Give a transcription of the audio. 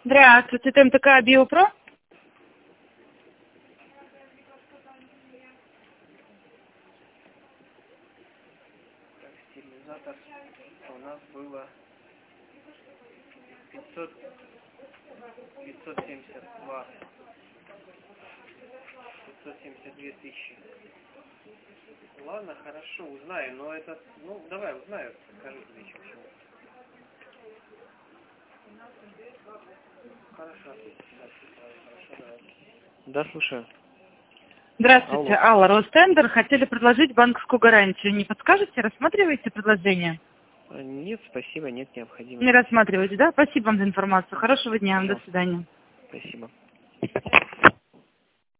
Здравствуйте, это МТК Биопро? Так, стерилизатор у нас было 572 тысячи. Ладно, хорошо, узнаю, но это, давай узнаю, скажу тебе еще почему. Хорошо, хорошо, давай. Да, слушаю. Здравствуйте, Алла, Ростендер. Хотели предложить банковскую гарантию. Не подскажете, рассматриваете предложение? Нет, спасибо, нет необходимости. Не рассматриваете, да? Спасибо вам за информацию. Хорошего дня, до Пожалуйста. свидания. Спасибо.